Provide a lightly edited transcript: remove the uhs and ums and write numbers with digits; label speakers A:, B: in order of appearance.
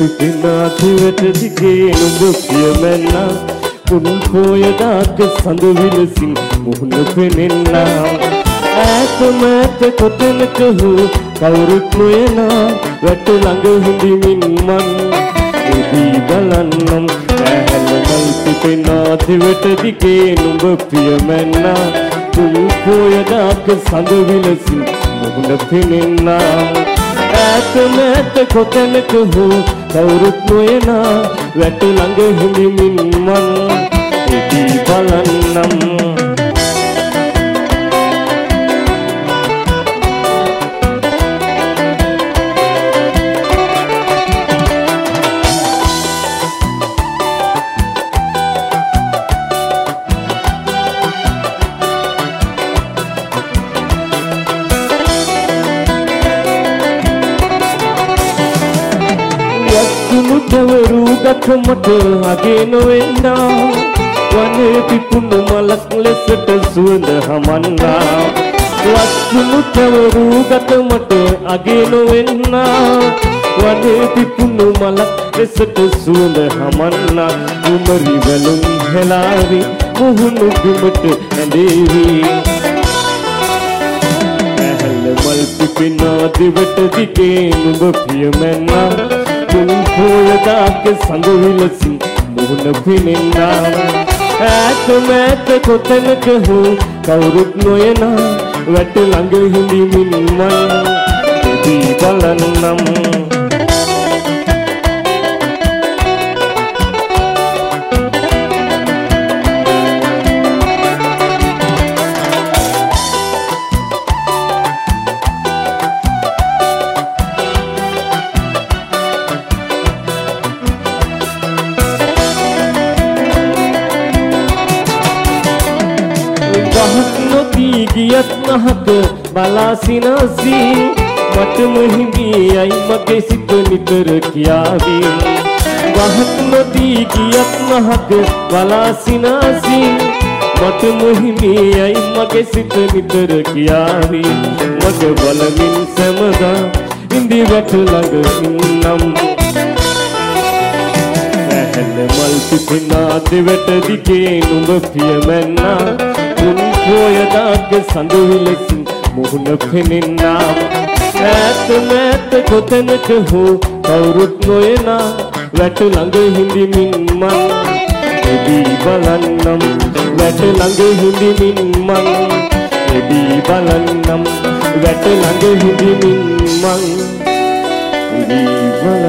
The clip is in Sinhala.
A: පිපෙනා දිවට දිගේ නුඹ පියමැන්නා කුන් පොයදාක සඳ විලසින් මුහුණ පෙනෙන්නා ඈත මෑත කොතැනක හෝ කවුරුත් නොයනා වැට ළඟ හිඳිමින් මං එදී බලන්නම් ඇහැල මල් පිපෙනා දිවට දිගේ නුඹ පියමැන්නා කුන් පොයදාක සඳ විලසින් මුහුණ පෙනෙන්නා ඈත මෑත කොතැනක හෝ කවුරුත් නොයනා වැට ළඟ හිඳිමින් මං එදී බලන්නම් ගතමට අගේ නොවෙන්නා වනේ පිපුණු මලක් ලෙසට සුවඳ හමන්නා වස්තුණු තවරු ගතමට අගේ නොවෙන්නා වනේ පිපුණු මලක් ලෙසට සුවඳ හමන්නා කුමරි වැලුම් හෙලාවි මුහුණු බිමට ඇඳේවි ඇහැල මල් පිපෙනා දිවට දිගේ නුඹ පියමැන්නා පොයදාක සඳ විලසින් මුහුණ පෙනෙන්නා ඈත මෑත කොතැනක හෝ කවුරුත් නොයනා වැට ළඟ හිඳිමින් මං එදී බලන්නම් ගියත් නහක බලා සිනාසී මටම හිඳියයි මගේ සිත නිතර කියාවි වහත් නොදී ගියත් නහක බලා සිනාසී මටම හිඳියයි මගේ සිත නිතර කියාවි මගේ බලමින් සමදා ඉඳි වැට ළඟ ඉන්නම් ඇහැල මල් පිපෙනා දෙවට දිගේ නුඹ පියමැන්නා පොයදාක සඳ විලසින් මුහුණ පෙනෙන්නා ඈත මෑත කොතැනක හෝ කවුරුත් නොයනා වැට ළඟ හිඳිමින් මං එදී බලන්නම් වැට ළඟ හිඳිමින් මං එදී බලන්නම් වැට ළඟ හිඳිමින් මං එදී බලන්නම්